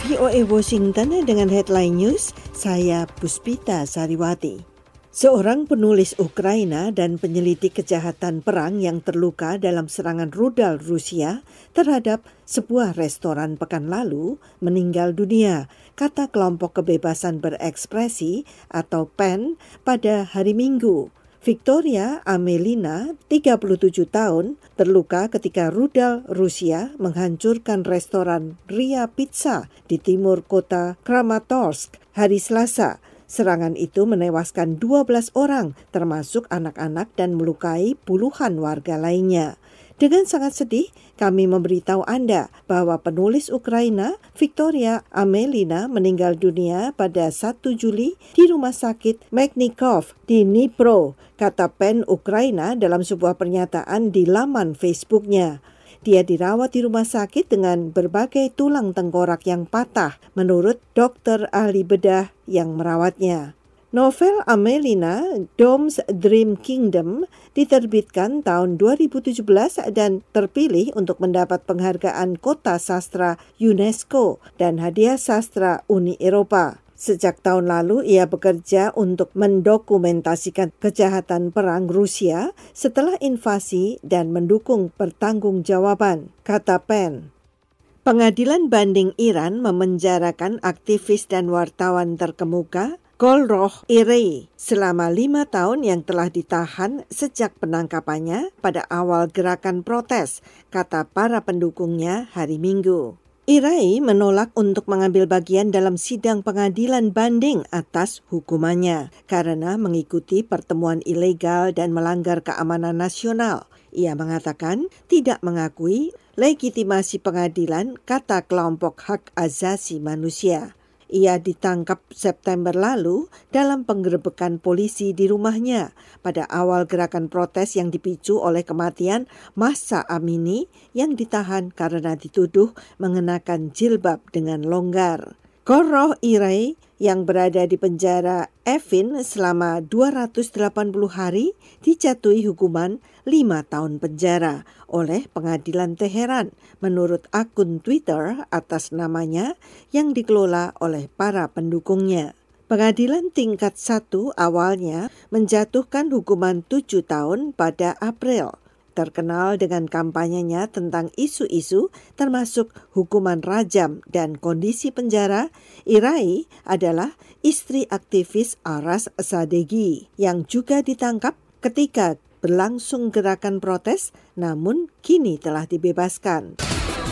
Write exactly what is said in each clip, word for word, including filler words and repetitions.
V O A Washington dengan headline news, saya Puspita Sariwati. Seorang penulis Ukraina dan penyelidik kejahatan perang yang terluka dalam serangan rudal Rusia terhadap sebuah restoran pekan lalu meninggal dunia, kata kelompok kebebasan berekspresi atau P E N pada hari Minggu. Victoria Amelina, tiga puluh tujuh tahun, terluka ketika rudal Rusia menghancurkan restoran Ria Pizza di timur kota Kramatorsk hari Selasa. Serangan itu menewaskan dua belas orang, termasuk anak-anak, dan melukai puluhan warga lainnya. Dengan sangat sedih, kami memberitahu Anda bahwa penulis Ukraina, Victoria Amelina, meninggal dunia pada satu Juli di Rumah Sakit Mednikov di Dnipro, kata P E N Ukraina dalam sebuah pernyataan di laman Facebook-nya. Dia dirawat di rumah sakit dengan berbagai tulang tengkorak yang patah, menurut dokter ahli bedah yang merawatnya. Novel Amelina, Dom's Dream Kingdom, diterbitkan tahun dua ribu tujuh belas dan terpilih untuk mendapat penghargaan Kota Sastra UNESCO dan Hadiah Sastra Uni Eropa. Sejak tahun lalu, ia bekerja untuk mendokumentasikan kejahatan perang Rusia setelah invasi dan mendukung pertanggungjawaban, kata P E N. Pengadilan banding Iran memenjarakan aktivis dan wartawan terkemuka Golrokh Irei selama lima tahun yang telah ditahan sejak penangkapannya pada awal gerakan protes, kata para pendukungnya hari Minggu. Irei menolak untuk mengambil bagian dalam sidang pengadilan banding atas hukumannya karena mengikuti pertemuan ilegal dan melanggar keamanan nasional. Ia mengatakan tidak mengakui legitimasi pengadilan, kata kelompok hak asasi manusia. Ia ditangkap September lalu dalam penggerebekan polisi di rumahnya pada awal gerakan protes yang dipicu oleh kematian Mahsa Amini yang ditahan karena dituduh mengenakan jilbab dengan longgar. Golrokh Irei yang berada di penjara Evin selama dua ratus delapan puluh hari dijatuhi hukuman lima tahun penjara oleh pengadilan Teheran menurut akun Twitter atas namanya yang dikelola oleh para pendukungnya. Pengadilan tingkat satu awalnya menjatuhkan hukuman tujuh tahun pada April. Terkenal dengan kampanyenya tentang isu-isu termasuk hukuman rajam dan kondisi penjara, Irei adalah istri aktivis Aras Sadeghi yang juga ditangkap ketika berlangsung gerakan protes namun kini telah dibebaskan.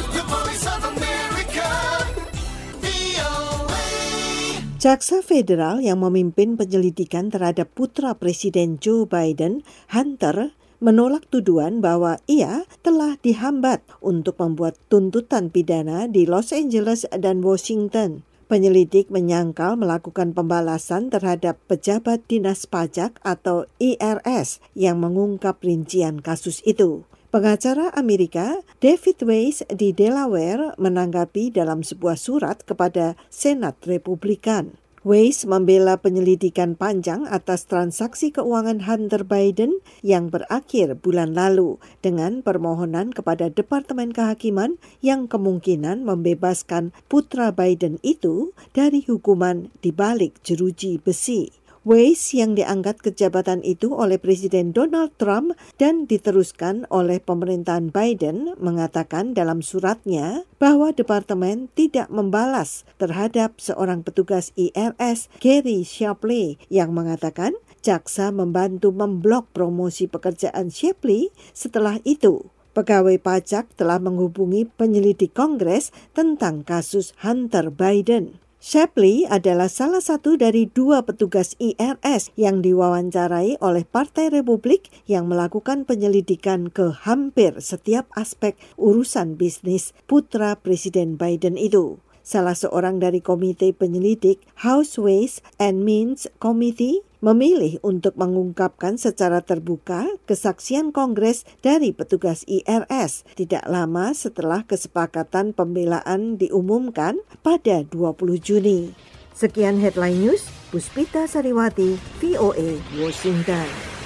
Jaksa Federal yang memimpin penyelidikan terhadap putra Presiden Joe Biden, Hunter, menolak tuduhan bahwa ia telah dihambat untuk membuat tuntutan pidana di Los Angeles dan Washington. Penyelidik menyangkal melakukan pembalasan terhadap pejabat dinas pajak atau I R S yang mengungkap rincian kasus itu. Pengacara Amerika David Weiss di Delaware menanggapi dalam sebuah surat kepada Senat Republikan. Weiss membela penyelidikan panjang atas transaksi keuangan Hunter Biden yang berakhir bulan lalu dengan permohonan kepada Departemen Kehakiman yang kemungkinan membebaskan putra Biden itu dari hukuman di balik jeruji besi. Weiss yang diangkat ke jabatan itu oleh Presiden Donald Trump dan diteruskan oleh pemerintahan Biden mengatakan dalam suratnya bahwa departemen tidak membalas terhadap seorang petugas I R S, Gary Shapley, yang mengatakan jaksa membantu memblok promosi pekerjaan Shapley. Setelah itu, pegawai pajak telah menghubungi penyelidik Kongres tentang kasus Hunter Biden. Shapley adalah salah satu dari dua petugas I R S yang diwawancarai oleh Partai Republik yang melakukan penyelidikan ke hampir setiap aspek urusan bisnis putra Presiden Biden itu. Salah seorang dari komite penyelidik House Ways and Means Committee memilih untuk mengungkapkan secara terbuka kesaksian Kongres dari petugas I R S tidak lama setelah kesepakatan pembelaan diumumkan pada dua puluh Juni. Sekian Headline News, Puspita Sariwati, V O A, Washington.